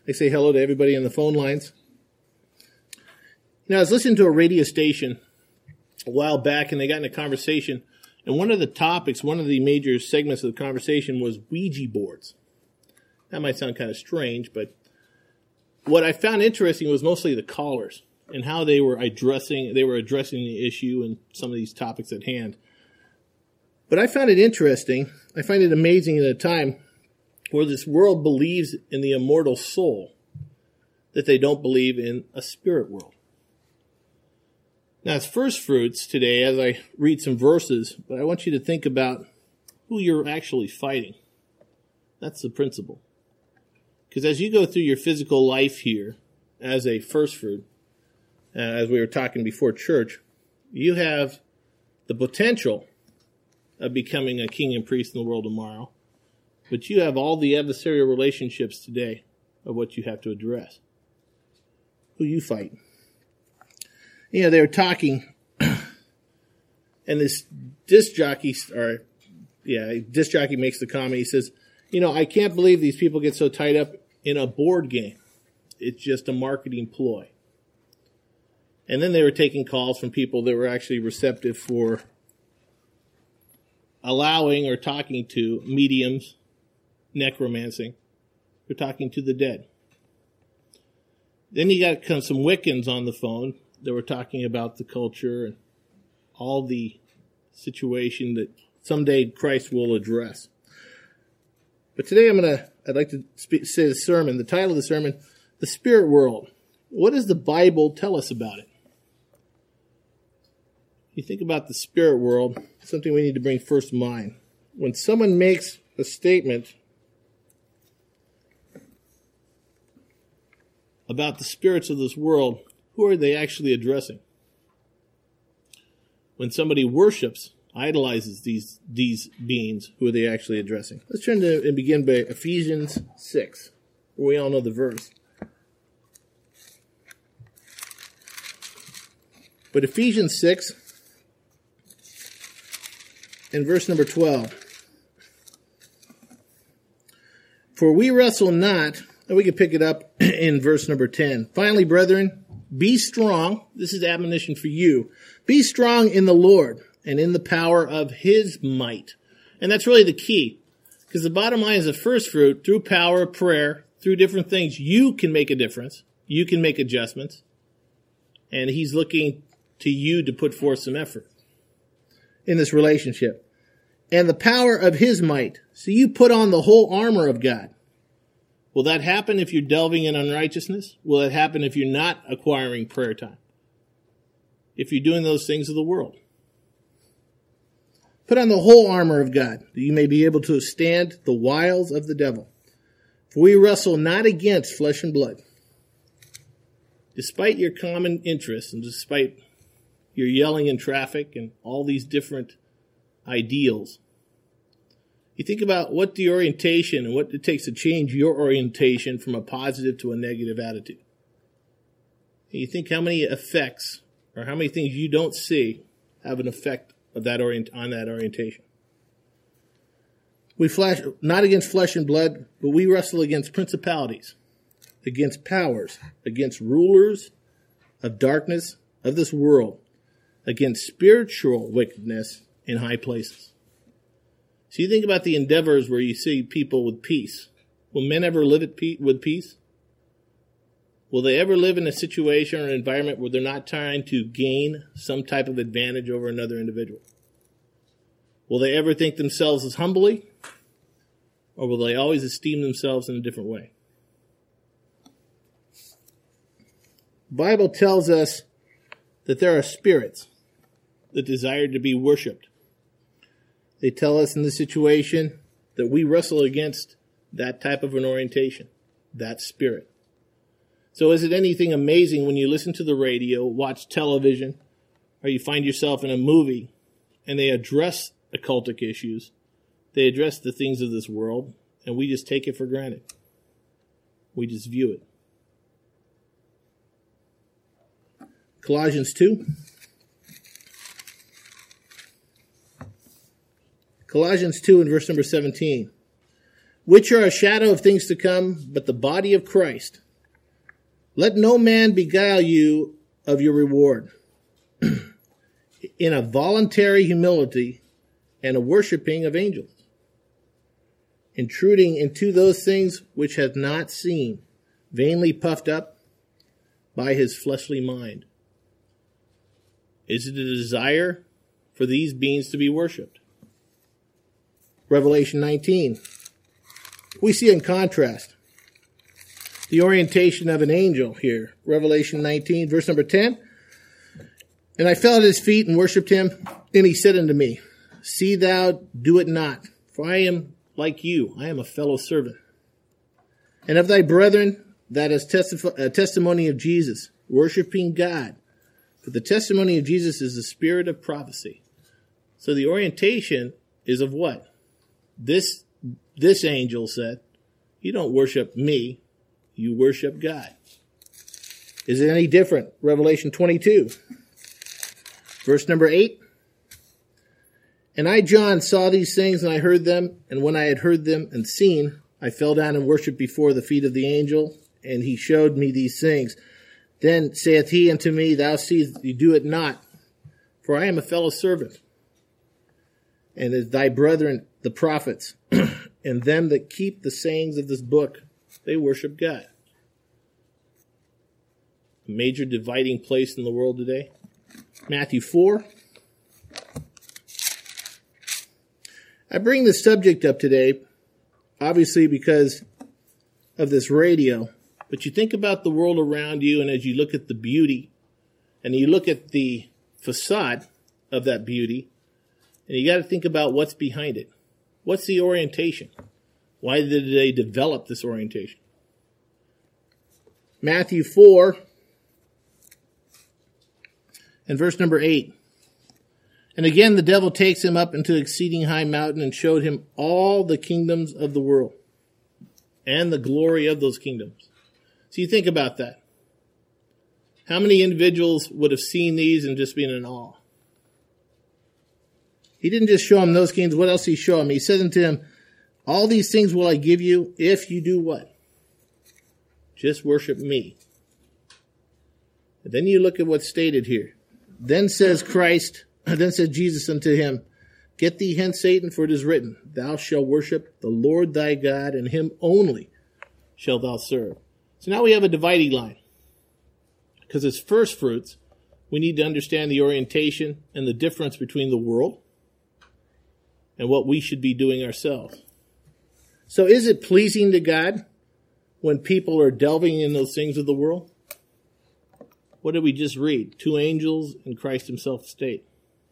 I say hello to everybody on the phone lines. I was listening to a radio station a while back, and they got in a conversation, and one of the major segments of the conversation was Ouija boards. That might sound kind of strange, but what I found interesting was mostly the callers and how they were addressing the issue and some of these topics at hand. But I found it interesting. I find it amazing at a time where this world believes in the immortal soul, that they don't believe in a spirit world. Now, as first fruits today, as I read some verses, but I want you to think about who you're actually fighting. That's the principle. Because as you go through your physical life here as a first fruit, as we were talking before church, you have the potential of becoming a king and priest in the world tomorrow. But you have all the adversarial relationships today of what you have to address. Who you fight. They were talking, and this disc jockey makes the comment. He says, I can't believe these people get so tied up in a board game. It's just a marketing ploy. And then they were taking calls from people that were actually receptive for allowing or talking to mediums, necromancing. They're talking to the dead. Then you got some Wiccans on the phone that were talking about the culture and all the situation that someday Christ will address. But today I'd like to say the sermon, the title of the sermon, The Spirit World. What does the Bible tell us about it? You think about the spirit world, something we need to bring first to mind. When someone makes a statement about the spirits of this world, who are they actually addressing? When somebody worships, idolizes these beings, who are they actually addressing? Let's turn to and begin by Ephesians 6, where we all know the verse. But Ephesians 6, in verse number 12. For we wrestle not, and we can pick it up in verse number 10. Finally, brethren, be strong. This is admonition for you. Be strong in the Lord and in the power of his might. And that's really the key. Because the bottom line is the first fruit, through power, prayer, through different things, you can make a difference. You can make adjustments. And he's looking to you to put forth some effort in this relationship. And the power of his might. So you put on the whole armor of God. Will that happen if you're delving in unrighteousness? Will it happen if you're not acquiring prayer time? If you're doing those things of the world? Put on the whole armor of God, that you may be able to stand the wiles of the devil. For we wrestle not against flesh and blood. Despite your common interests and despite your yelling in traffic and all these different ideals, you think about what the orientation and what it takes to change your orientation from a positive to a negative attitude. And you think how many effects or how many things you don't see have an effect of that on that orientation. We flash not against flesh and blood, but we wrestle against principalities, against powers, against rulers of darkness of this world, against spiritual wickedness in high places. So you think about the endeavors where you see people with peace. Will men ever live with peace? Will they ever live in a situation or an environment where they're not trying to gain some type of advantage over another individual? Will they ever think themselves as humbly? Or will they always esteem themselves in a different way? The Bible tells us that there are spirits that desire to be worshipped. They tell us in this situation that we wrestle against that type of an orientation, that spirit. So is it anything amazing when you listen to the radio, watch television, or you find yourself in a movie and they address occultic issues, they address the things of this world, and we just take it for granted. We just view it. Colossians 2. Colossians 2 and verse number 17. which are a shadow of things to come, but the body of Christ. Let no man beguile you of your reward, in a voluntary humility and a worshiping of angels, intruding into those things which hath not seen, vainly puffed up by his fleshly mind. Is it a desire for these beings to be worshipped? Revelation 19. We see in contrast the orientation of an angel here. Revelation 19, verse number 10. And I fell at his feet and worshipped him. And he said unto me, See thou do it not, for I am like you. I am a fellow servant. And of thy brethren, that is testimony of Jesus, worshiping God. For the testimony of Jesus is the spirit of prophecy. So the orientation is of what? This angel said, you don't worship me, you worship God. Is it any different? Revelation 22, verse number 8. And I, John, saw these things, and I heard them, and when I had heard them and seen, I fell down and worshipped before the feet of the angel, and he showed me these things. Then saith he unto me, Thou seest, you do it not, for I am a fellow servant, and as thy brethren the prophets, and them that keep the sayings of this book, they worship God. A major dividing place in the world today. Matthew 4. I bring this subject up today, obviously because of this radio, but you think about the world around you, and as you look at the beauty, and you look at the facade of that beauty, and you got to think about what's behind it. What's the orientation? Why did they develop this orientation? Matthew 4 and verse number 8. And again the devil takes him up into an exceeding high mountain and showed him all the kingdoms of the world and the glory of those kingdoms. So you think about that. How many individuals would have seen these and just been in awe? He didn't just show him those kings. What else did he show him? He said unto him, All these things will I give you if you do what? Just worship me. And then you look at what's stated here. Then says Jesus unto him, Get thee hence, Satan, for it is written, Thou shalt worship the Lord thy God, and him only shalt thou serve. So now we have a dividing line. Because as first fruits, we need to understand the orientation and the difference between the world and what we should be doing ourselves. So is it pleasing to God when people are delving in those things of the world? What did we just read? 2 angels and Christ himself state.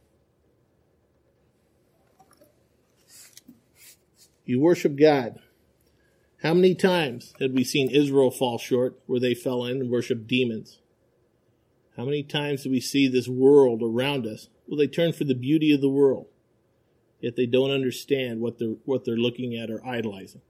You worship God. How many times had we seen Israel fall short where they fell in and worshiped demons? How many times do we see this world around us? Well, they turn for the beauty of the world, yet they don't understand what they're looking at or idolizing.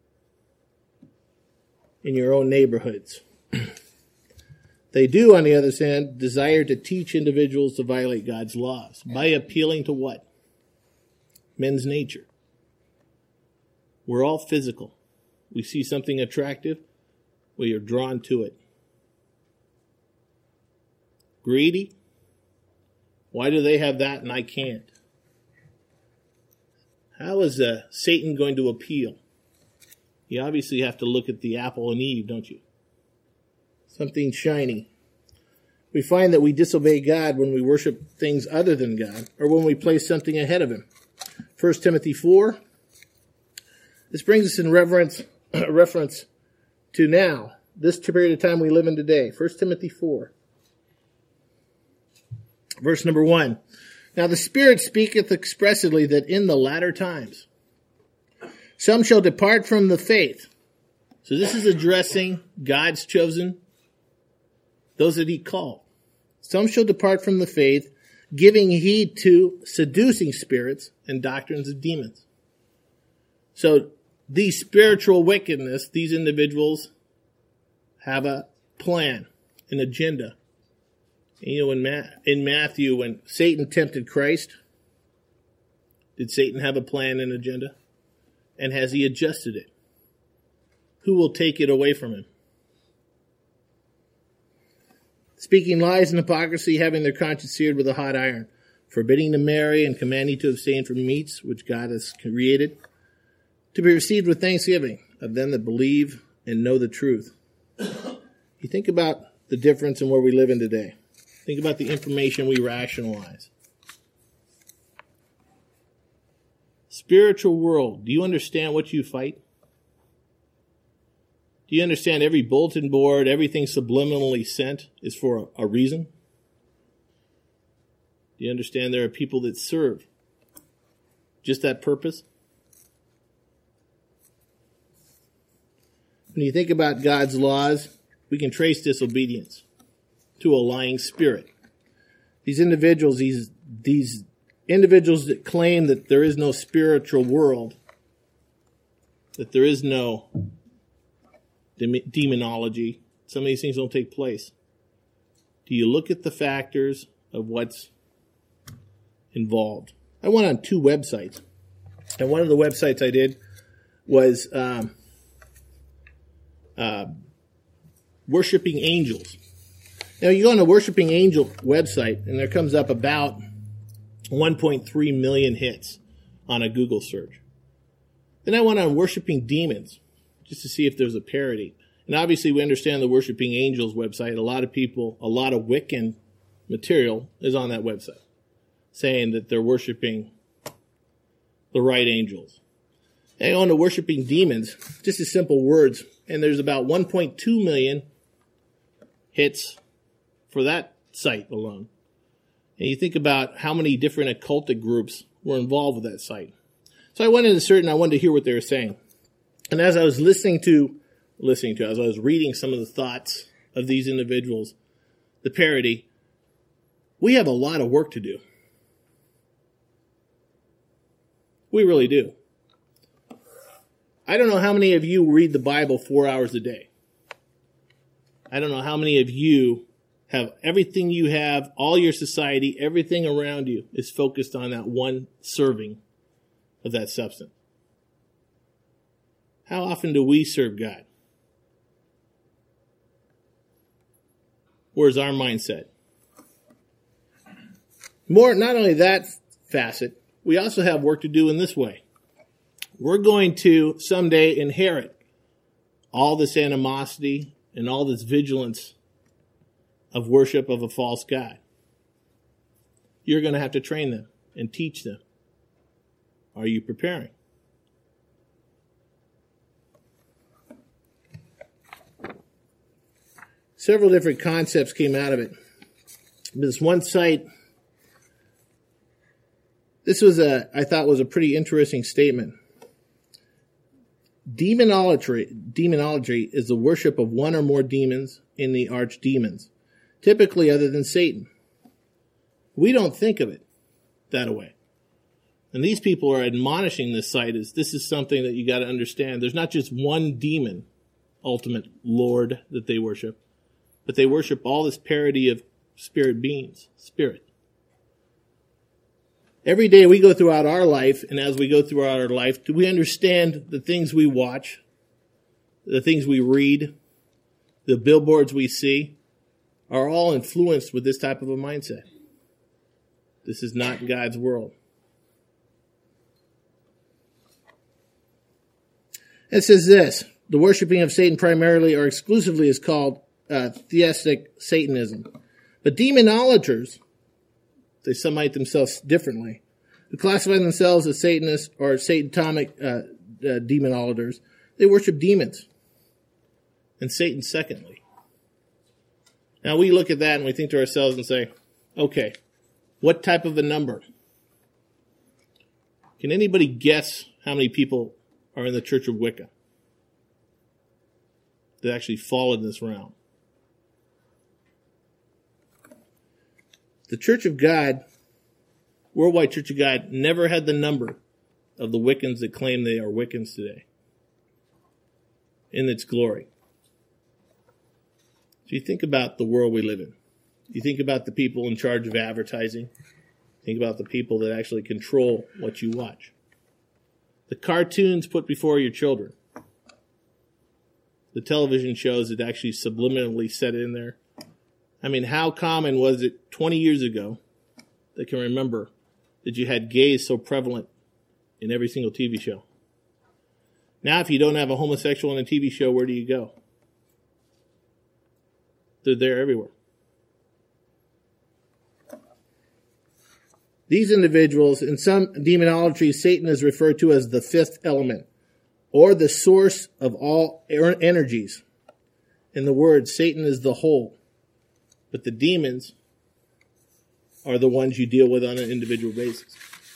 In your own neighborhoods. They do, on the other hand, desire to teach individuals to violate God's laws by appealing to what? Men's nature. We're all physical. We see something attractive, we are drawn to it. Greedy. Why do they have that and I can't? How is Satan going to appeal? You obviously have to look at the apple and Eve, don't you? Something shiny. We find that we disobey God when we worship things other than God, or when we place something ahead of him. 1 Timothy 4. This brings us in reference to now, this period of time we live in today. 1 Timothy 4. Verse number 1. Now the Spirit speaketh expressly that in the latter times some shall depart from the faith. So this is addressing God's chosen, those that he called. Some shall depart from the faith, giving heed to seducing spirits and doctrines of demons. So these spiritual wickedness, these individuals have a plan, an agenda. And you know, in Matthew, when Satan tempted Christ, did Satan have a plan and agenda? And has he adjusted it? who will take it away from him? Speaking lies and hypocrisy, having their conscience seared with a hot iron, forbidding to marry and commanding to abstain from meats which God has created, to be received with thanksgiving of them that believe and know the truth. You think about the difference in where we live in today. Think about the information we rationalize. Spiritual world, do you understand what you fight? Do you understand every bulletin board, everything subliminally sent is for a reason? Do you understand there are people that serve just that purpose? When you think about God's laws, we can trace disobedience to a lying spirit. These individuals that claim that there is no spiritual world, that there is no demonology, some of these things don't take place. Do you look at the factors of what's involved? I went on 2 websites, and one of the websites I did was Worshiping Angels. Now, you go on the Worshiping Angel website, and there comes up about 1.3 million hits on a Google search. Then I went on Worshiping Demons, just to see if there's a parody. And obviously, we understand the Worshiping Angels website. A lot of Wiccan material is on that website, saying that they're worshiping the right angels. And on to Worshiping Demons, just as simple words, and there's about 1.2 million hits for that site alone. And you think about how many different occultic groups were involved with that site. So I went into certain, I wanted to hear what they were saying. And as I was as I was reading some of the thoughts of these individuals, the parody, we have a lot of work to do. We really do. I don't know how many of you read the Bible 4 hours a day. I don't know how many of you have everything you have, all your society, everything around you is focused on that one serving of that substance. How often do we serve God? Where's our mindset? Not only that facet, we also have work to do in this way. We're going to someday inherit all this animosity and all this vigilance of worship of a false god. You're going to have to train them and teach them. Are you preparing? Several different concepts came out of it. This one site, I thought was a pretty interesting statement. Demonology is the worship of one or more demons in the archdemons, typically other than Satan. We don't think of it that way. And these people are admonishing this site as this is something that you got to understand. There's not just one demon, ultimate Lord, that they worship, but they worship all this parody of spirit beings, spirit. Every day we go throughout our life, and as we go throughout our life, do we understand the things we watch, the things we read, the billboards we see, are all influenced with this type of a mindset? This is not God's world. It says this: the worshiping of Satan primarily or exclusively is called theistic Satanism. But demonolators, they summate themselves differently, who classify themselves as Satanists or Satanic demonolators, they worship demons and Satan secondly. Now we look at that and we think to ourselves and say, okay, what type of a number? Can anybody guess how many people are in the Church of Wicca that actually fall in this realm? The Church of God, Worldwide Church of God, never had the number of the Wiccans that claim they are Wiccans today in its glory. So you think about the world we live in. You think about the people in charge of advertising. Think about the people that actually control what you watch. The cartoons put before your children. The television shows that actually subliminally set it in there. I mean, how common was it 20 years ago that can remember that you had gays so prevalent in every single TV show? Now, if you don't have a homosexual in a TV show, where do you go? They're there everywhere. These individuals, in some demonology, Satan is referred to as the fifth element, or the source of all energies. In the word, Satan is the whole, but the demons are the ones you deal with on an individual basis.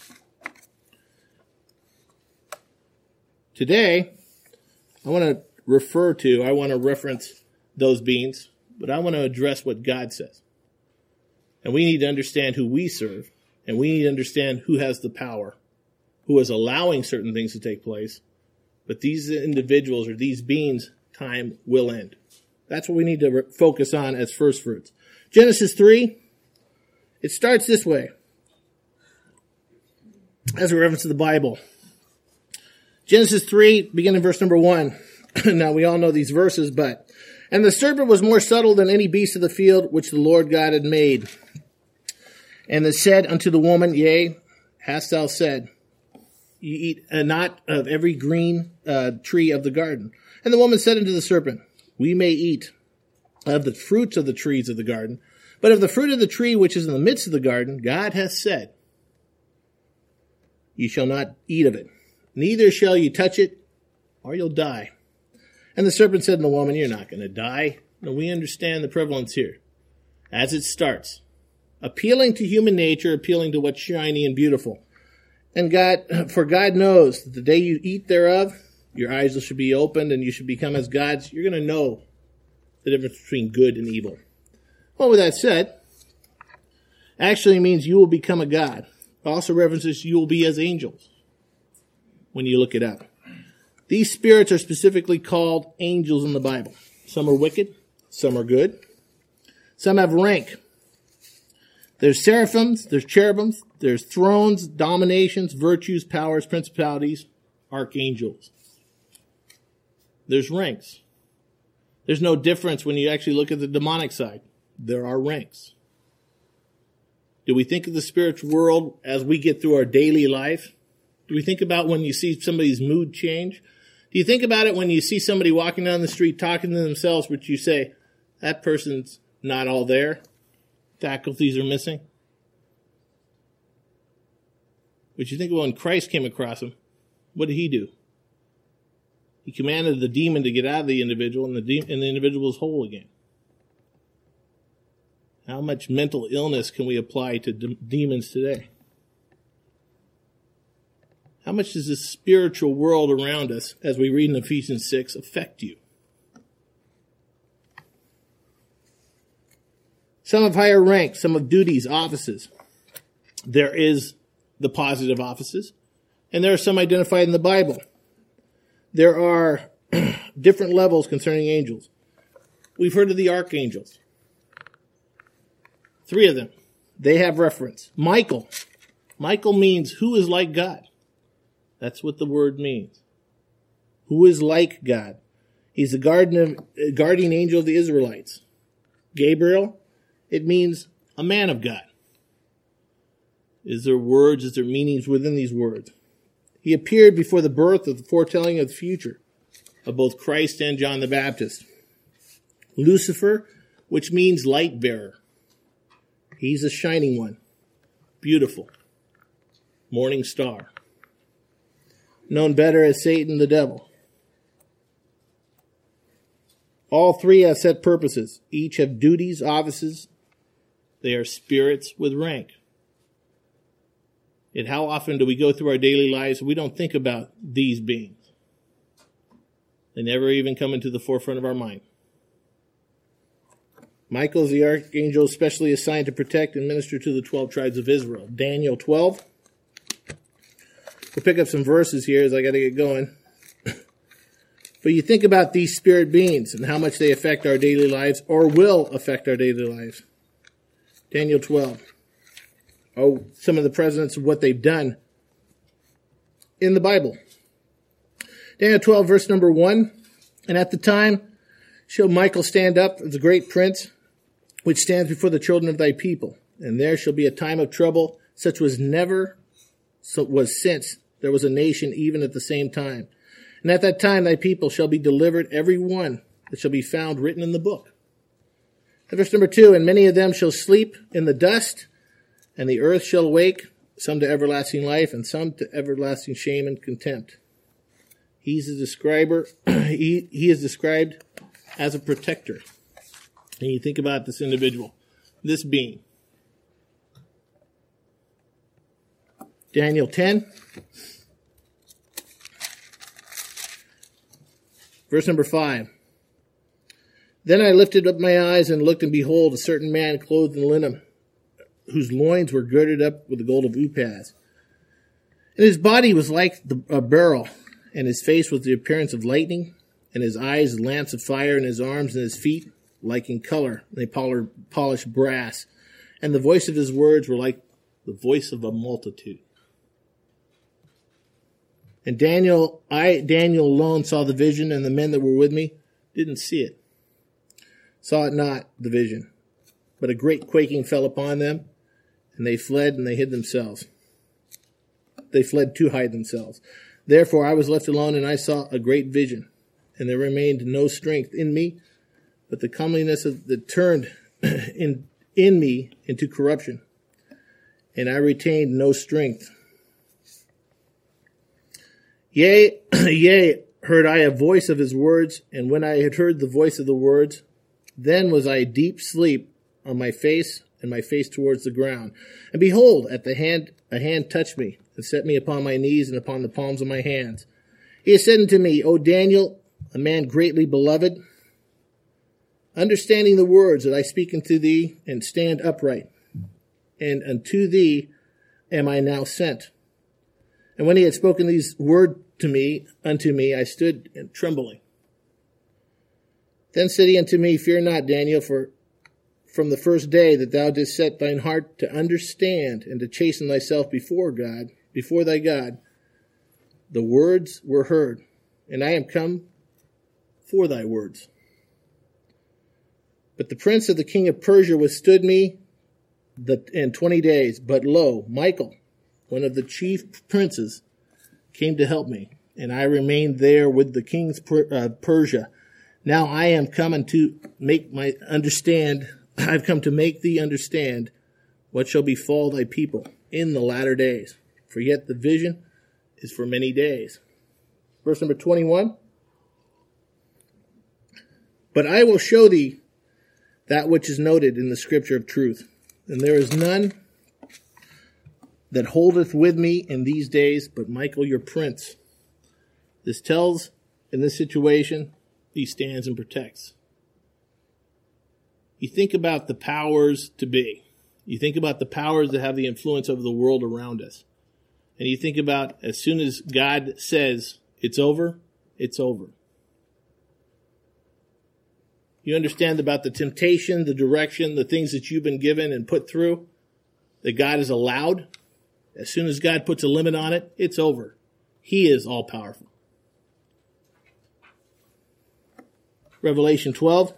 Today, I want to reference those beings, but I want to address what God says. And we need to understand who we serve, and we need to understand who has the power, who is allowing certain things to take place. But these individuals or these beings, time will end. That's what we need to focus on as first fruits. Genesis 3, it starts this way. As a reference to the Bible. Genesis 3, beginning verse number 1. Now we all know these verses, but, and the serpent was more subtle than any beast of the field which the Lord God had made. And it said unto the woman, Yea, hast thou said, you eat not of every green tree of the garden. And the woman said unto the serpent, We may eat of the fruits of the trees of the garden, but of the fruit of the tree which is in the midst of the garden, God hath said, You shall not eat of it, neither shall you touch it, or you'll die. And the serpent said to the woman, You're not going to die. No, we understand the prevalence here. As it starts, appealing to human nature, appealing to what's shiny and beautiful. And for God knows that the day you eat thereof, your eyes should be opened and you should become as gods. You're going to know the difference between good and evil. Well, with that said, actually means you will become a god. It also references you will be as angels when you look it up. These spirits are specifically called angels in the Bible. Some are wicked, some are good. Some have rank. There's seraphims, there's cherubims, there's thrones, dominations, virtues, powers, principalities, archangels. There's ranks. There's no difference when you actually look at the demonic side. There are ranks. Do we think of the spiritual world as we get through our daily life? Do we think about when you see somebody's mood change? Do you think about it when you see somebody walking down the street talking to themselves, which you say, that person's not all there? Faculties are missing. But you think about when Christ came across him, what did he do? He commanded the demon to get out of the individual, and the individual was whole again. How much mental illness can we apply to demons today? How much does this spiritual world around us, as we read in Ephesians 6, affect you? Some have higher rank, some have duties, offices. There is the positive offices, and there are some identified in the Bible. There are different levels concerning angels. We've heard of the archangels. 3 of them. They have reference. Michael. Michael means who is like God. That's what the word means. Who is like God. He's the guardian angel of the Israelites. Gabriel, it means a man of God. Is there words, is there meanings within these words? He appeared before the birth of the foretelling of the future of both Christ and John the Baptist. Lucifer, which means light bearer. He's a shining one. Beautiful. Morning star. Known better as Satan the devil. All 3 have set purposes. Each have duties, offices. They are spirits with rank. And how often do we go through our daily lives and we don't think about these beings? They never even come into the forefront of our mind. Michael is the archangel specially assigned to protect and minister to the 12 tribes of Israel. Daniel 12. We'll pick up some verses here as I got to get going. But you think about these spirit beings and how much they affect our daily lives or will affect our daily lives. Daniel 12. Oh, some of the presidents of what they've done in the Bible. Daniel 12, verse number 1. And at the time shall Michael stand up as a great prince, which stands before the children of thy people. And there shall be a time of trouble, such was never was since there was a nation even at the same time. And at that time thy people shall be delivered, every one that shall be found written in the book. And verse number 2, and many of them shall sleep in the dust, and the earth shall awake, some to everlasting life, and some to everlasting shame and contempt. He's a describer. He is described as a protector. And you think about this individual, this being. Daniel 10, verse number 5. Then I lifted up my eyes and looked, and behold, a certain man clothed in linen, whose loins were girded up with the gold of Uphaz. And his body was like a beryl, and his face was the appearance of lightning, and his eyes lamps of fire, and his arms and his feet like in color, and they polished brass. And the voice of his words were like the voice of a multitude. And Daniel alone saw the vision, and the men that were with me didn't see it. Saw it not, the vision. But a great quaking fell upon them, and they fled and they hid themselves. They fled to hide themselves. Therefore I was left alone, and I saw a great vision, and there remained no strength in me, but the comeliness that turned in me into corruption, and I retained no strength. Yea, heard I a voice of his words, and when I had heard the voice of the words, then was I deep sleep on my face, and my face towards the ground. And behold, a hand touched me, and set me upon my knees and upon the palms of my hands. He has said unto me, O Daniel, a man greatly beloved, understanding the words that I speak unto thee, and stand upright. And unto thee am I now sent. And when he had spoken these words unto me, I stood trembling. Then said he unto me, Fear not, Daniel, for from the first day that thou didst set thine heart to understand and to chasten thyself before thy God, the words were heard, and I am come for thy words. But the prince of the king of Persia withstood me in 20 days. But lo, Michael, one of the chief princes, came to help me, and I remained there with the king's Persia. Now I am coming to I've come to make thee understand what shall befall thy people in the latter days. For yet the vision is for many days. Verse number 21. But I will show thee that which is noted in the scripture of truth. And there is none that holdeth with me in these days but Michael your prince. This tells, in this situation, he stands and protects. You think about the powers to be. You think about the powers that have the influence over the world around us. And you think about, as soon as God says it's over, it's over. You understand about the temptation, the direction, the things that you've been given and put through, that God has allowed. As soon as God puts a limit on it, it's over. He is all powerful. Revelation 12.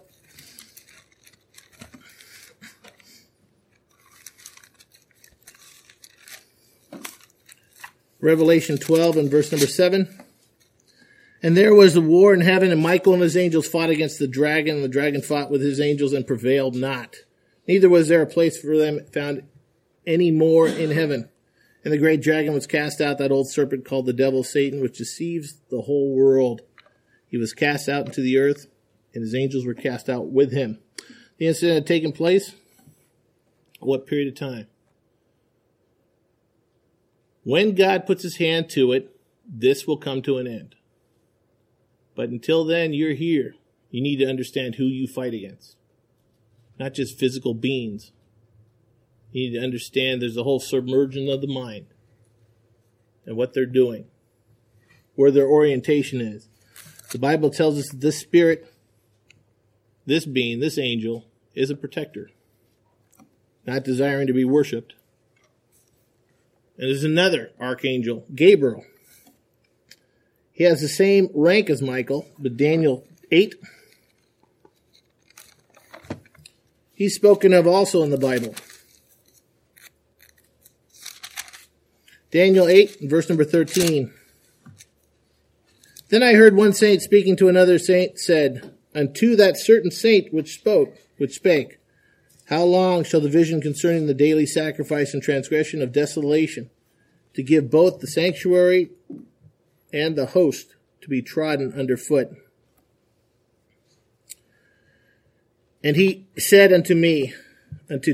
Revelation 12 and verse number 7. And there was a war in heaven, and Michael and his angels fought against the dragon, and the dragon fought with his angels and prevailed not. Neither was there a place for them found any more in heaven. And the great dragon was cast out, that old serpent called the devil, Satan, which deceives the whole world. He was cast out into the earth, and his angels were cast out with him. The incident had taken place, what period of time? When God puts his hand to it, this will come to an end. But until then, you're here. You need to understand who you fight against. Not just physical beings. You need to understand there's a whole submersion of the mind and what they're doing, where their orientation is. The Bible tells us that this spirit, this being, this angel, is a protector, not desiring to be worshipped. And there's another archangel, Gabriel. He has the same rank as Michael, but Daniel 8, He's spoken of also in the Bible. Daniel 8, verse number 13. Then I heard one saint speaking to another saint said, unto that certain saint which spake, how long shall the vision concerning the daily sacrifice and transgression of desolation, to give both the sanctuary and the host to be trodden under foot? And he said unto me, unto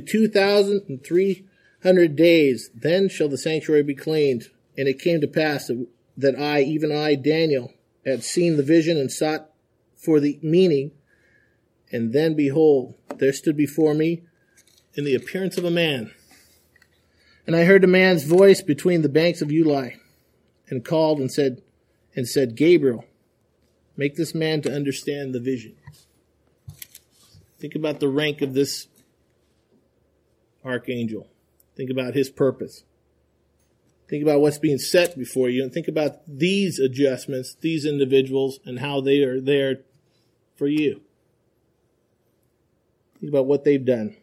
2,300 days, then shall the sanctuary be cleaned. And it came to pass that I, even I, Daniel, had seen the vision and sought for the meaning. And then behold, there stood before me in the appearance of a man. And I heard a man's voice between the banks of Ulai, and called and said, Gabriel, make this man to understand the vision. Think about the rank of this archangel. Think about his purpose. Think about what's being set before you, and think about these adjustments, these individuals, and how they are there for you. Think about what they've done.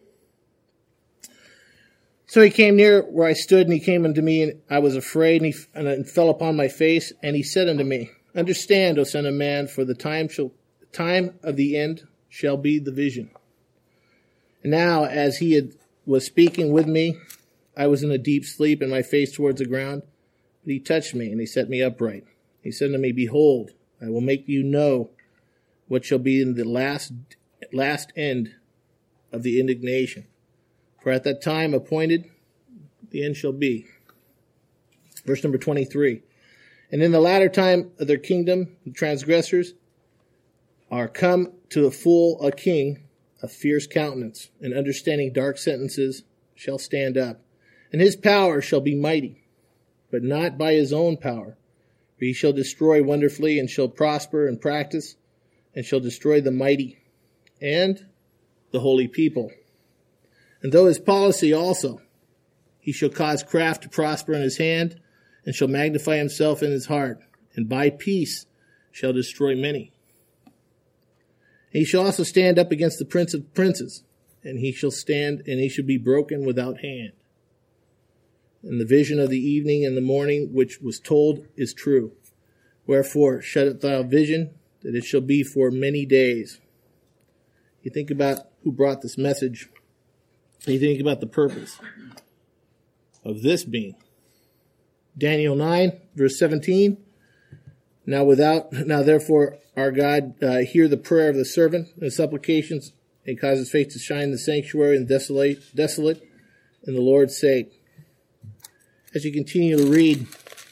So he came near where I stood, and he came unto me, and I was afraid, and I fell upon my face, and he said unto me, understand, O son of man, for the time of the end shall be the vision. And now, as he was speaking with me, I was in a deep sleep, and my face towards the ground. But he touched me, and he set me upright. He said unto me, behold, I will make you know what shall be in the last end of the indignation. For at that time appointed, the end shall be. Verse number 23. And in the latter time of their kingdom, the transgressors are come to a king of fierce countenance, and understanding dark sentences shall stand up. And his power shall be mighty, but not by his own power. For he shall destroy wonderfully, and shall prosper in practice, and shall destroy the mighty and the holy people. And though his policy also, he shall cause craft to prosper in his hand, and shall magnify himself in his heart, and by peace shall destroy many. And he shall also stand up against the prince of princes, and he shall stand, and he shall be broken without hand. And the vision of the evening and the morning which was told is true. Wherefore shut thou vision, that it shall be for many days. You think about who brought this message. You think about the purpose of this being. Daniel 9, verse 17. Now therefore, our God, hear the prayer of the servant and his supplications, and cause his face to shine in the sanctuary and desolate in the Lord's sake. As you continue to read,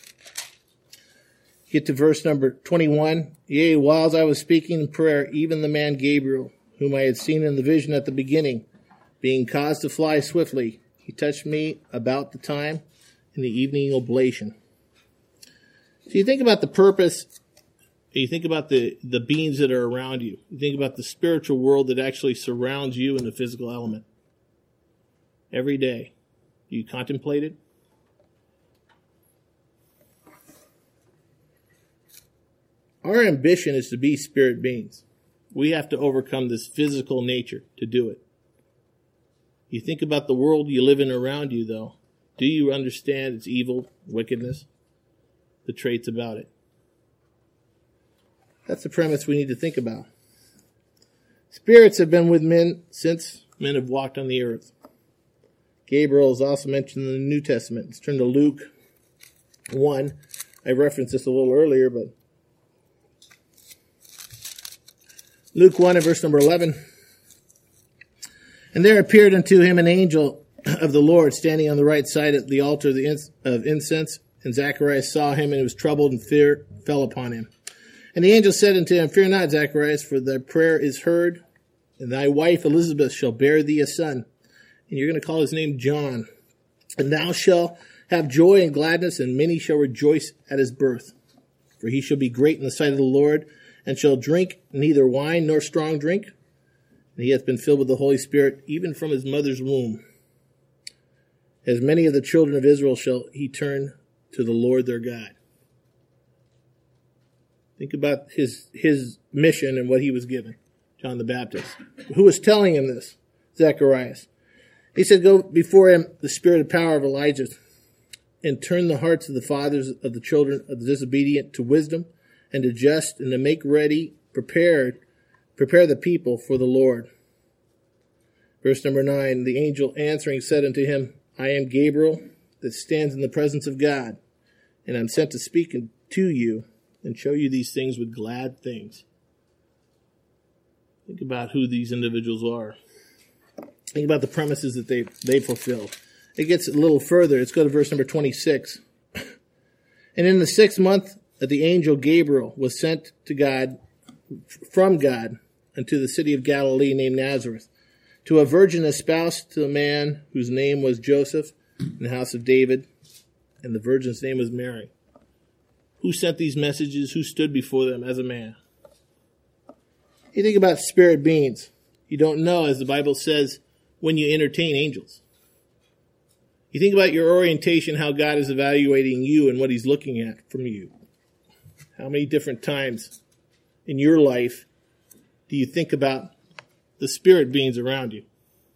get to verse number 21. Yea, whiles I was speaking in prayer, even the man Gabriel, whom I had seen in the vision at the beginning, being caused to fly swiftly, he touched me about the time in the evening oblation. So you think about the purpose, you think about the beings that are around you. You think about the spiritual world that actually surrounds you in the physical element. Every day. Do you contemplate it? Our ambition is to be spirit beings. We have to overcome this physical nature to do it. You think about the world you live in around you, though. Do you understand its evil, wickedness, the traits about it? That's the premise we need to think about. Spirits have been with men since men have walked on the earth. Gabriel is also mentioned in the New Testament. Let's turn to Luke 1. I referenced this a little earlier, but Luke 1 and verse number 11. And there appeared unto him an angel of the Lord standing on the right side at the altar of incense. And Zacharias saw him and was troubled, and fear fell upon him. And the angel said unto him, Fear not, Zacharias, for thy prayer is heard, and thy wife Elizabeth shall bear thee a son. And you're going to call his name John. And thou shalt have joy and gladness, and many shall rejoice at his birth. For he shall be great in the sight of the Lord, and shall drink neither wine nor strong drink. And he hath been filled with the Holy Spirit, even from his mother's womb. As many of the children of Israel shall he turn to the Lord their God. Think about his mission and what he was given. John the Baptist. Who was telling him this? Zacharias. He said, go before him the spirit of power of Elijah, and turn the hearts of the fathers of the children of the disobedient to wisdom and to just, and to make ready, prepare the people for the Lord. Verse number 9, the angel answering said unto him, I am Gabriel that stands in the presence of God, and I'm sent to speak to you and show you these things with glad things. Think about who these individuals are. Think about the premises that they fulfill. It gets a little further. Let's go to verse number 26. And in the 6th month that the angel Gabriel was sent to God, from God, unto the city of Galilee named Nazareth, to a virgin espoused to a man whose name was Joseph, in the house of David, and the virgin's name was Mary. Who sent these messages? Who stood before them as a man? You think about spirit beings. You don't know, as the Bible says, when you entertain angels. You think about your orientation, how God is evaluating you and what he's looking at from you. How many different times in your life do you think about the spirit beings around you?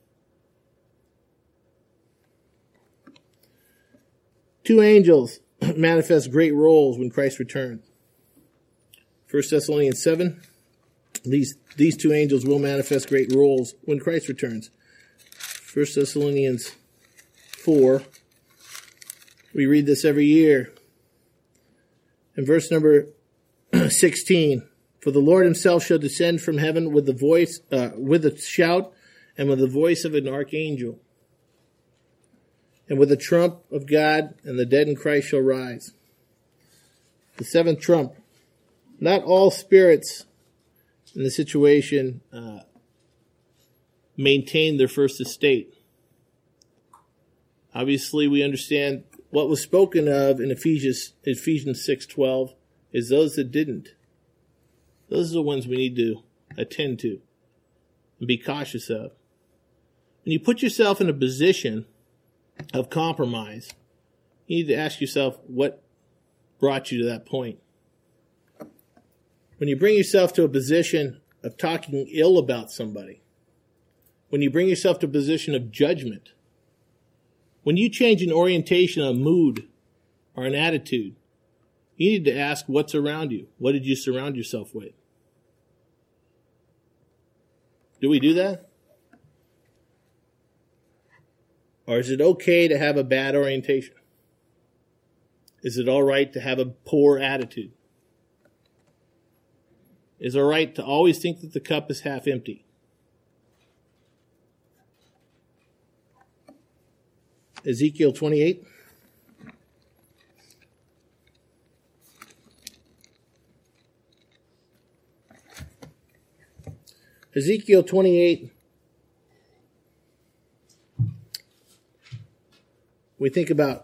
Two angels manifest great roles when Christ returns. 1 Thessalonians 7, these two angels will manifest great roles when Christ returns. 1 Thessalonians 4, we read this every year. In verse number 16, for the Lord himself shall descend from heaven with a shout, and with the voice of an archangel, and with the trump of God, and the dead in Christ shall rise. The 7th trump. Not all spirits in the situation maintain their first estate. Obviously, we understand what was spoken of in Ephesians 6:12 is those that didn't. Those are the ones we need to attend to and be cautious of. When you put yourself in a position of compromise, you need to ask yourself what brought you to that point. When you bring yourself to a position of talking ill about somebody, when you bring yourself to a position of judgment, when you change an orientation, a mood, or an attitude, you need to ask what's around you. What did you surround yourself with? Do we do that? Or is it okay to have a bad orientation? Is it all right to have a poor attitude? Is it all right to always think that the cup is half empty? Ezekiel 28. Ezekiel 28. We think about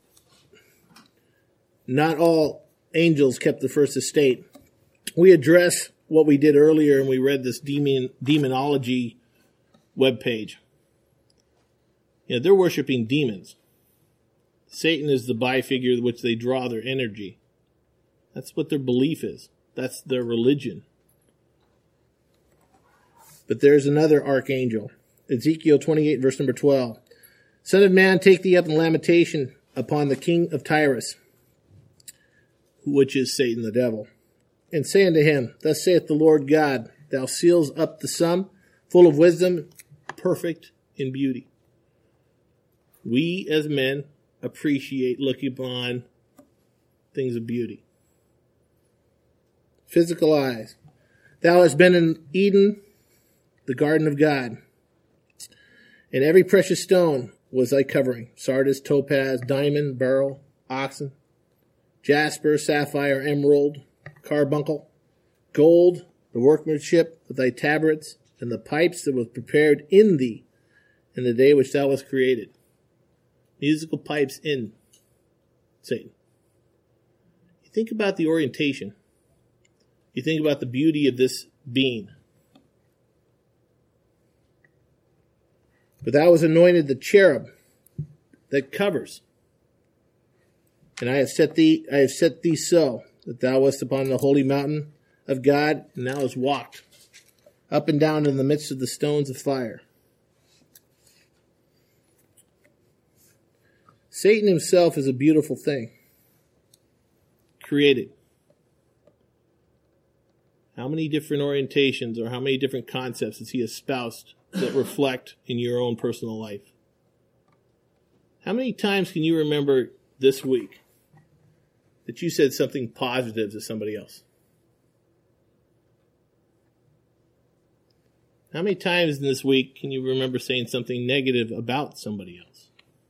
not all angels kept the first estate. We address what we did earlier, and we read this demonology webpage. You know, they're worshiping demons. Satan is the bifigure which they draw their energy. That's what their belief is. That's their religion. But there's another archangel. Ezekiel 28, verse number 12. Son of man, take thee up in lamentation upon the king of Tyrus, which is Satan the devil, and say unto him, thus saith the Lord God, thou seals up the sum, full of wisdom, perfect in beauty. We as men appreciate looking upon things of beauty. Physical eyes. Thou hast been in Eden, the garden of God, and every precious stone was thy covering: sardis, topaz, diamond, beryl, oxen, jasper, sapphire, emerald, carbuncle, gold, the workmanship of thy tabrets, and the pipes that was prepared in thee in the day which thou wast created. Musical pipes in Satan. You think about the orientation. You think about the beauty of this being. But thou was anointed the cherub that covers. And I have set thee so, that thou wast upon the holy mountain of God, and thou hast walked up and down in the midst of the stones of fire. Satan himself is a beautiful thing. Created. How many different orientations or how many different concepts has he espoused that reflect in your own personal life? How many times can you remember this week that you said something positive to somebody else? How many times in this week can you remember saying something negative about somebody else?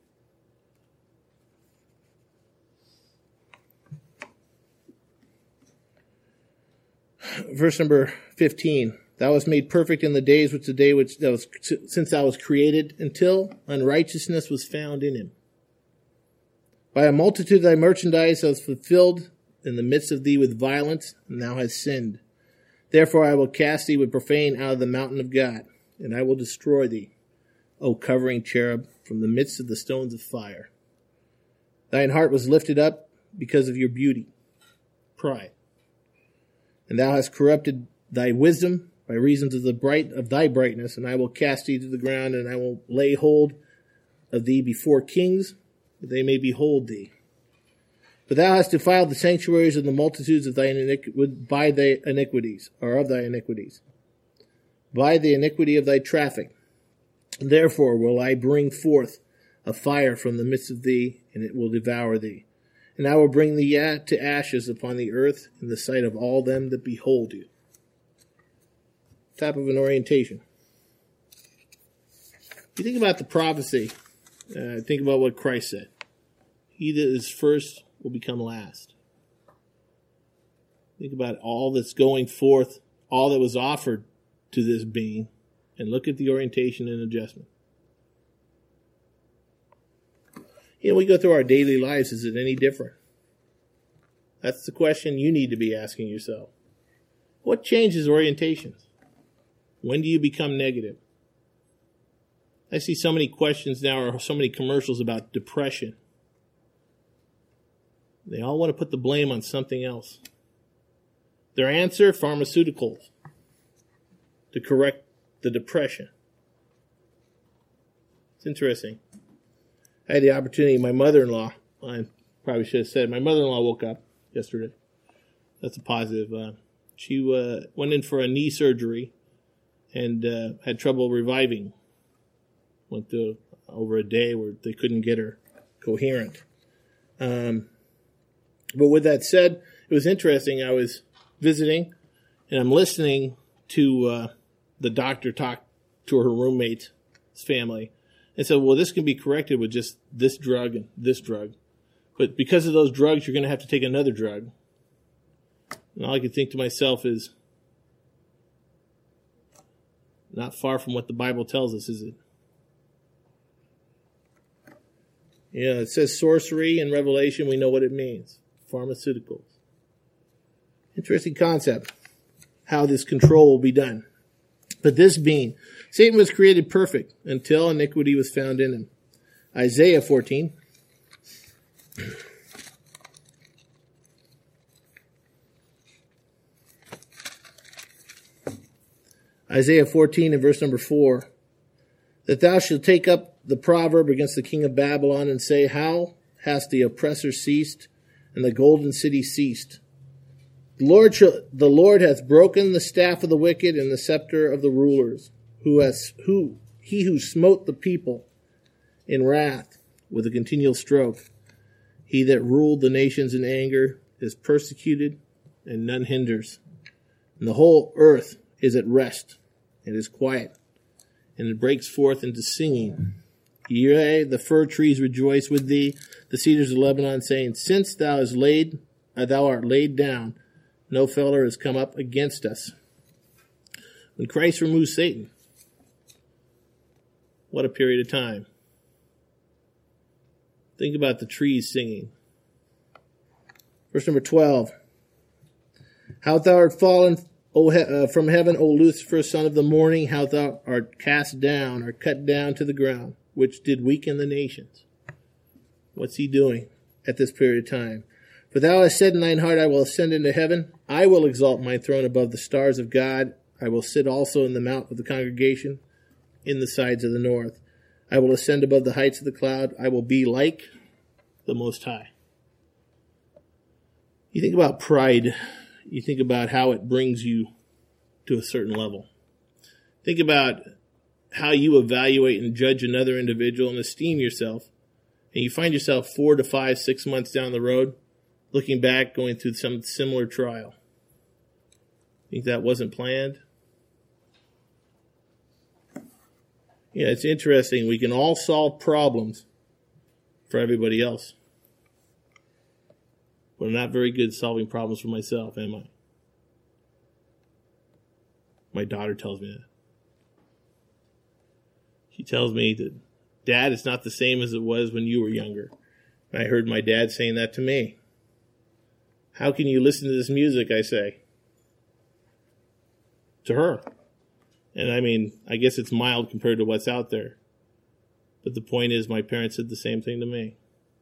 Verse number 15. Thou wast made perfect in the days since thou was created, until unrighteousness was found in him. By a multitude of thy merchandise thou hast fulfilled in the midst of thee with violence, and thou hast sinned. Therefore I will cast thee with profane out of the mountain of God, and I will destroy thee, O covering cherub, from the midst of the stones of fire. Thine heart was lifted up because of your beauty, pride. And thou hast corrupted thy wisdom by reasons of thy brightness, and I will cast thee to the ground, and I will lay hold of thee before kings, that they may behold thee. For thou hast defiled the sanctuaries of the multitudes of by thy iniquities, by the iniquity of thy traffic. Therefore will I bring forth a fire from the midst of thee, and it will devour thee. And I will bring thee to ashes upon the earth in the sight of all them that behold you. Type of an orientation. You think about the prophecy. Think about what Christ said. He that is first will become last. Think about all that's going forth, all that was offered to this being, and look at the orientation and adjustment. We go through our daily lives. Is it any different? That's the question you need to be asking yourself. What changes orientations? When do you become negative? I see so many questions now, or so many commercials about depression. They all want to put the blame on something else. Their answer, pharmaceuticals, to correct the depression. It's interesting. I had the opportunity, my mother-in-law, I probably should have said, my mother-in-law woke up yesterday. That's a positive. She went in for a knee surgery and had trouble reviving. Went through over a day where they couldn't get her coherent. But with that said, it was interesting. I was visiting, and I'm listening to the doctor talk to her roommate's family. And said, well, this can be corrected with just this drug and this drug. But because of those drugs, you're going to have to take another drug. And all I could think to myself is, not far from what the Bible tells us, is it? It says sorcery in Revelation. We know what it means. Pharmaceuticals. Interesting concept, how this control will be done. But this being, Satan was created perfect until iniquity was found in him. Isaiah 14. Isaiah 14 and verse number 4. That thou shalt take up the proverb against the king of Babylon and say, how hath the oppressor ceased and the golden city ceased? The Lord hath broken the staff of the wicked and the scepter of the rulers, he who smote the people in wrath with a continual stroke. He that ruled the nations in anger is persecuted, and none hinders. And the whole earth is at rest, it is quiet, and it breaks forth into singing. Yea, the fir trees rejoice with thee, the cedars of Lebanon, saying, since thou art laid down, no feller has come up against us. When Christ removes Satan, what a period of time. Think about the trees singing. Verse number 12. How thou art fallen from heaven, O Lucifer, son of the morning, how thou art cast down, or cut down to the ground, which did weaken the nations. What's he doing at this period of time? For thou hast said in thine heart, I will ascend into heaven. I will exalt my throne above the stars of God. I will sit also in the mount of the congregation in the sides of the north. I will ascend above the heights of the cloud. I will be like the Most High. You think about pride. You think about how it brings you to a certain level. Think about how you evaluate and judge another individual and esteem yourself. And you find yourself 4 to 5, 6 months down the road, looking back, going through some similar trial. Think that wasn't planned? Yeah, it's interesting. We can all solve problems for everybody else. But I'm not very good at solving problems for myself, am I? My daughter tells me that. She tells me that, Dad, it's not the same as it was when you were younger. I heard my dad saying that to me. How can you listen to this music, I say. To her. And I mean, I guess it's mild compared to what's out there. But the point is, my parents said the same thing to me.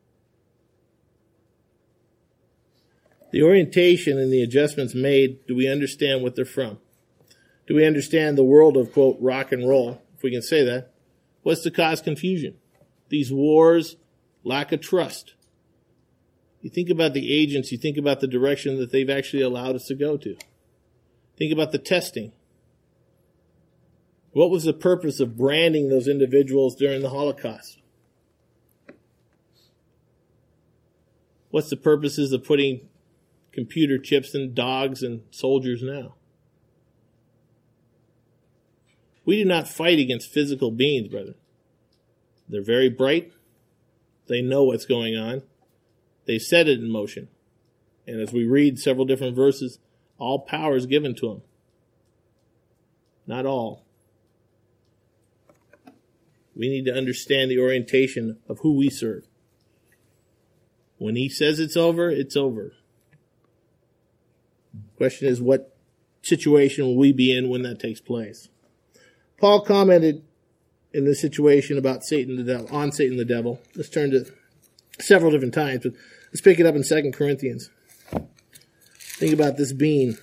The orientation and the adjustments made, do we understand what they're from? Do we understand the world of, quote, rock and roll, if we can say that? What's to cause confusion? These wars, lack of trust. You think about the agents, you think about the direction that they've actually allowed us to go to. Think about the testing. What was the purpose of branding those individuals during the Holocaust? What's the purposes of putting computer chips in dogs and soldiers now? We do not fight against physical beings, brother. They're very bright. They know what's going on. They set it in motion. And as we read several different verses, all power is given to them. Not all. We need to understand the orientation of who we serve. When he says it's over, it's over. Question is, what situation will we be in when that takes place? Paul commented in this situation about Satan the devil, on Satan the devil. Let's turn to several different times, but let's pick it up in 2 Corinthians. Think about this being.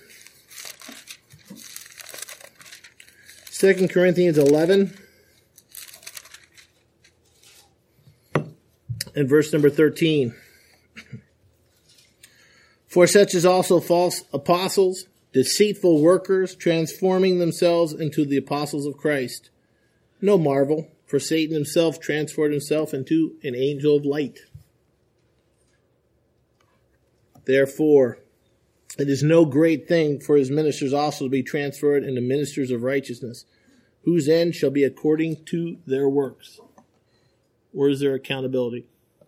2 Corinthians 11 and verse number 13. For such is also false apostles, deceitful workers, transforming themselves into the apostles of Christ. No marvel, for Satan himself transformed himself into an angel of light. Therefore, it is no great thing for his ministers also to be transferred into ministers of righteousness, whose end shall be according to their works. Where is their accountability?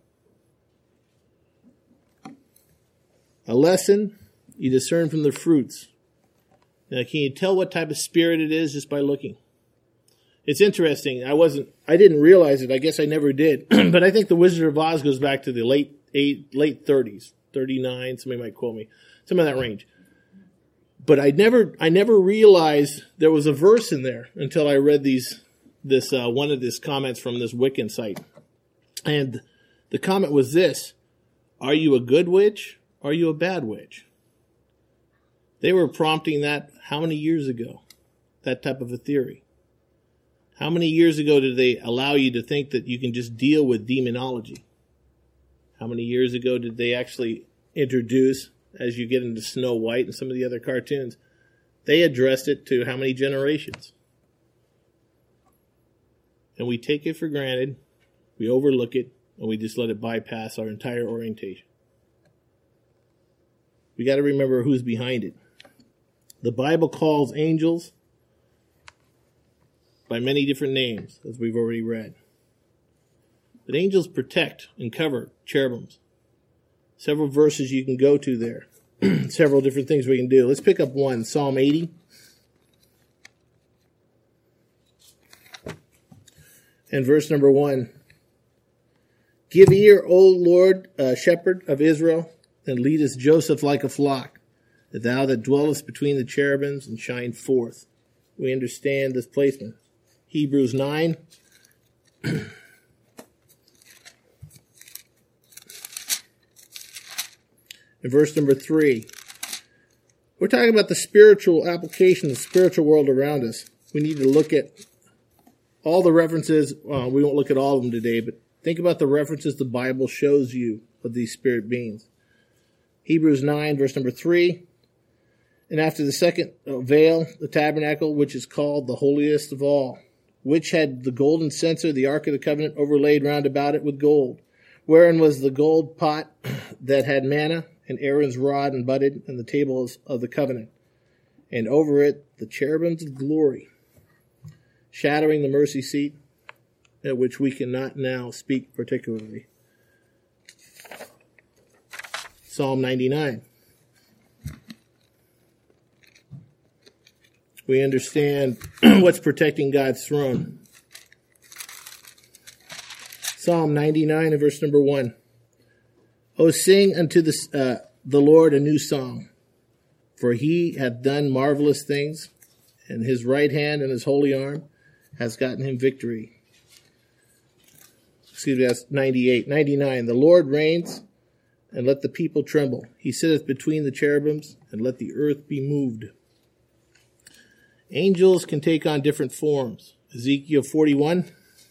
A lesson, you discern from the fruits. Now, can you tell what type of spirit it is just by looking? It's interesting. I didn't realize it. I guess I never did. But I think The Wizard of Oz goes back to the late 30s, 39. Somebody might quote me. Some of that range. But I never realized there was a verse in there until I read one of these comments from this Wiccan site. And the comment was this: are you a good witch? Are you a bad witch? They were prompting that how many years ago? That type of a theory. How many years ago did they allow you to think that you can just deal with demonology? How many years ago did they actually introduce, as you get into Snow White and some of the other cartoons, they addressed it to how many generations? And we take it for granted, we overlook it, and we just let it bypass our entire orientation. We got to remember who's behind it. The Bible calls angels by many different names, as we've already read. But angels protect and cover cherubims. Several verses you can go to there. Several different things we can do. Let's pick up one, Psalm 80. And verse number 1. Give ear, O Lord, shepherd of Israel, and leadest Joseph like a flock, thou that dwellest between the cherubims and shine forth. We understand this placement. Hebrews 9. And verse number 3. We're talking about the spiritual application, the spiritual world around us. We need to look at all the references. We won't look at all of them today, but Think about the references the Bible shows you of these spirit beings. Hebrews 9, verse number 3. And after the second veil, the tabernacle, which is called the holiest of all, which had the golden censer, the ark of the covenant, overlaid round about it with gold, wherein was the gold pot that had manna, and Aaron's rod and budded, and the tables of the covenant. And over it the cherubims of glory, shadowing the mercy seat, at which we cannot now speak particularly. Psalm 99. We understand what's protecting God's throne. Psalm 99 and verse number 1. O sing unto the Lord a new song, for he hath done marvelous things, and his right hand and his holy arm has gotten him victory. Excuse me, that's 98. 99. The Lord reigns, and let the people tremble. He sitteth between the cherubims, and let the earth be moved. Angels can take on different forms. Ezekiel 41.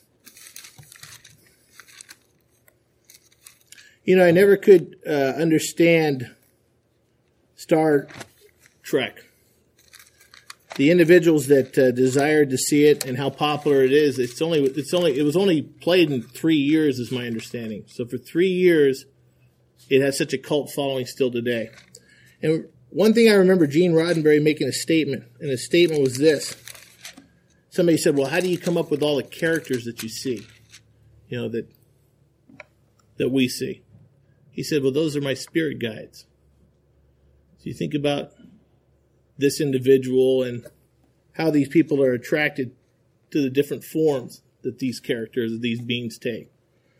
You know, I never could understand Star Trek. The individuals that desired to see it and how popular it is. It was only played in 3 years, is my understanding. So for 3 years, it has such a cult following still today. And one thing I remember Gene Roddenberry making a statement, and his statement was this. Somebody said, well, how do you come up with all the characters that you see? You know, that we see. He said, well, those are my spirit guides. So you think about this individual and how these people are attracted to the different forms that these characters, these beings take.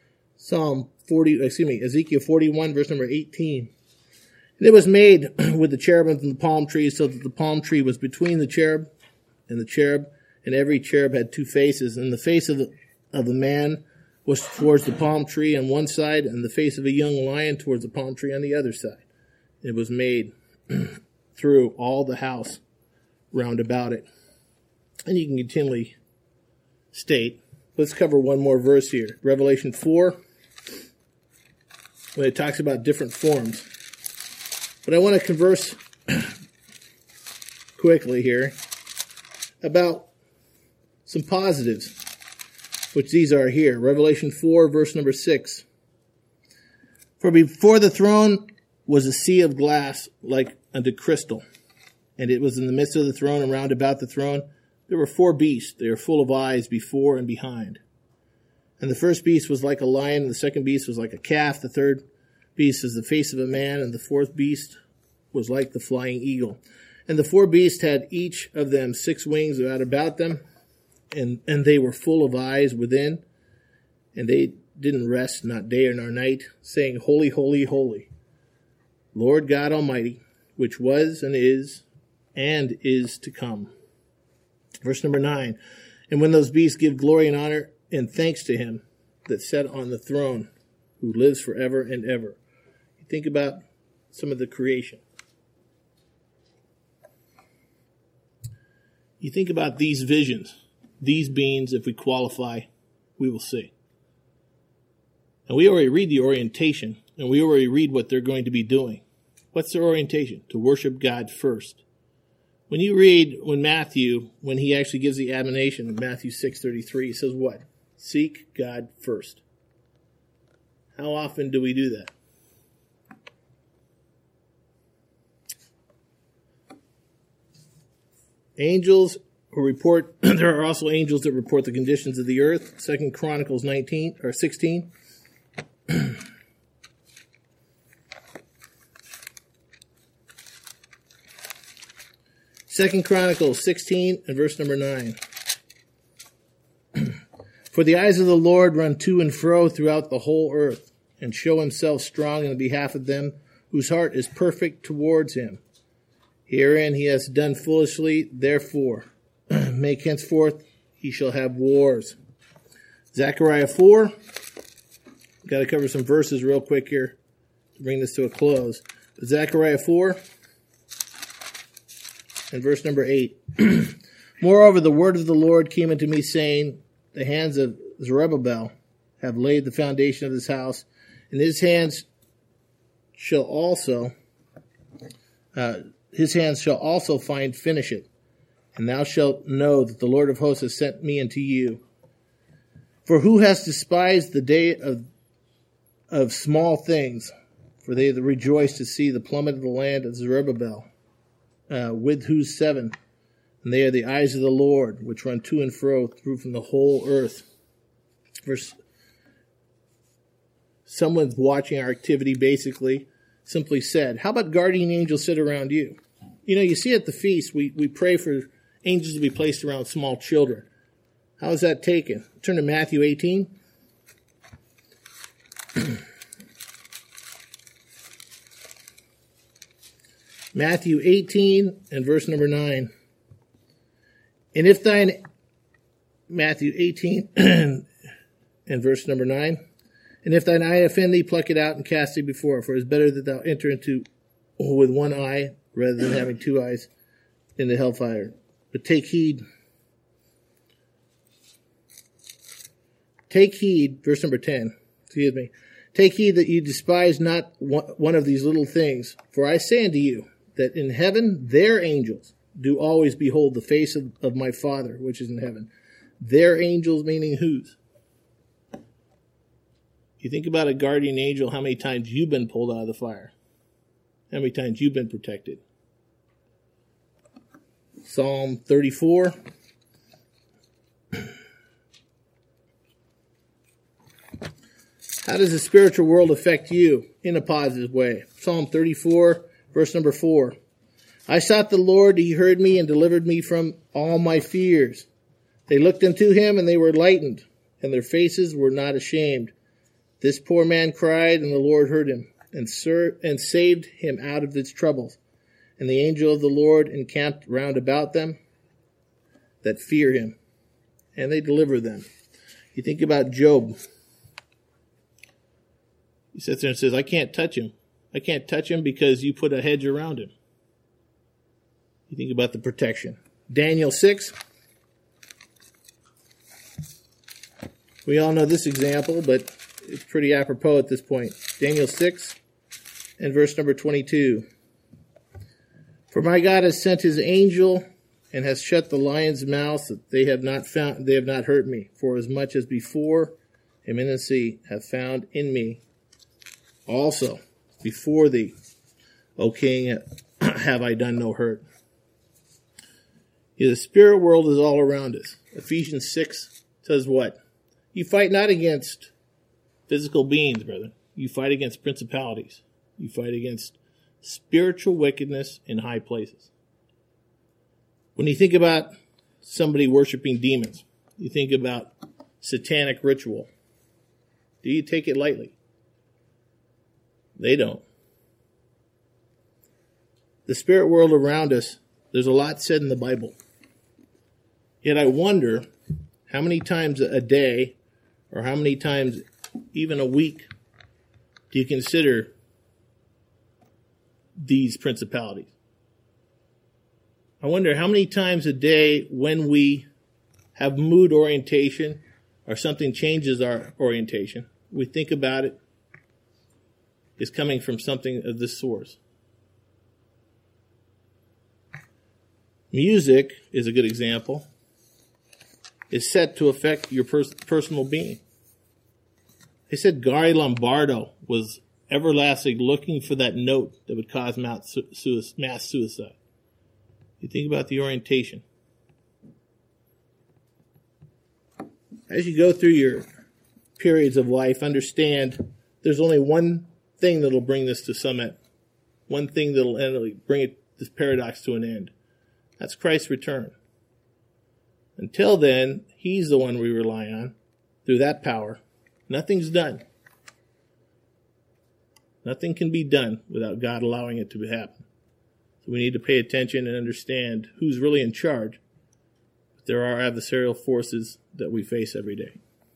Ezekiel 41, verse number 18. And it was made with the cherubims and the palm trees, so that the palm tree was between the cherub, and every cherub had 2 faces. And the face of the man was towards the palm tree on one side, and the face of a young lion towards the palm tree on the other side. It was made through all the house round about it. And you can continually state. Let's cover one more verse here. Revelation 4, when it talks about different forms. But I want to converse quickly here about some positives, which these are here. Revelation 4, verse number 6. For before the throne was a sea of glass like unto crystal, and it was in the midst of the throne, and round about the throne there were 4 beasts. They are full of eyes before and behind. And the first beast was like a lion, and the second beast was like a calf. The third beast is the face of a man, and the fourth beast was like the flying eagle. And the 4 beasts had each of them 6 wings about them, and they were full of eyes within, and they didn't rest, not day nor night, saying, Holy, holy, holy, Lord God Almighty, which was and is to come. Verse number 9. And when those beasts give glory and honor and thanks to him that sat on the throne, who lives forever and ever. You think about some of the creation. You think about these visions, these beings, if we qualify, we will see. And we already read the orientation, and we already read what they're going to be doing. What's their orientation? To worship God first. When you read, when he actually gives the admonition in Matthew 6:33, he says what? Seek God first. How often do we do that? Angels who report, there are also angels that report the conditions of the earth. 2 Chronicles 16. Second Chronicles 16 and verse number 9. For the eyes of the Lord run to and fro throughout the whole earth, and show himself strong in the behalf of them whose heart is perfect towards him. Herein he has done foolishly, therefore make henceforth he shall have wars. Zechariah 4. Got to cover some verses real quick here to bring this to a close. Zechariah 4 and verse number 8. Moreover, the word of the Lord came unto me, saying, the hands of Zerubbabel have laid the foundation of this house, and his hands shall also finish it. And thou shalt know that the Lord of hosts has sent me unto you. For who has despised the day of small things? For they that rejoice to see the plummet of the land of Zerubbabel, with whose 7, and they are the eyes of the Lord, which run to and fro through from the whole earth. Someone's watching our activity, basically simply said, how about guardian angels sit around you? You know, you see at the feast, we pray for angels to be placed around small children. How is that taken? Turn to Matthew 18. Matthew 18 and verse number 9. And if thine, Matthew 18 and verse number 9. And if thine eye offend thee, pluck it out and cast it before it. For it is better that thou enter into with one eye rather than having two eyes in the hellfire. But take heed, verse number 10, excuse me. Take heed that you despise not one of these little things. For I say unto you, that in heaven their angels do always behold the face of my Father, which is in heaven. Their angels meaning whose? You think about a guardian angel, how many times you've been pulled out of the fire? How many times you've been protected? Psalm 34. How does the spiritual world affect you in a positive way? Psalm 34, verse number 4. I sought the Lord, he heard me and delivered me from all my fears. They looked unto him and they were lightened, and their faces were not ashamed. This poor man cried, and the Lord heard him, and saved him out of his troubles. And the angel of the Lord encamped round about them that fear him, and they deliver them. You think about Job. He sits there and says, I can't touch him. I can't touch him because you put a hedge around him. You think about the protection. Daniel 6. We all know this example, but it's pretty apropos at this point. Daniel 6 and verse number 22. For my God has sent his angel and has shut the lions' mouths that they have not hurt me. For as much as before him in the sea have found in me also before thee, O King, have I done no hurt. The spirit world is all around us. Ephesians 6 says what? You fight not against physical beings, brother. You fight against principalities. You fight against spiritual wickedness in high places. When you think about somebody worshiping demons, you think about satanic ritual. Do you take it lightly? They don't. The spirit world around us, there's a lot said in the Bible. Yet I wonder how many times a day or how many times even a week do you consider these principalities? I wonder how many times a day when we have mood orientation or something changes our orientation, we think about it is coming from something of this source. Music is a good example. Is set to affect your personal being. They said Gary Lombardo was everlasting looking for that note that would cause mass suicide. You think about the orientation. As you go through your periods of life, understand there's only one thing that'll bring this to summit. One thing that'll bring this paradox to an end. That's Christ's return. Until then, he's the one we rely on through that power. Nothing's done. Nothing can be done without God allowing it to happen. So we need to pay attention and understand who's really in charge. But there are adversarial forces that we face every day.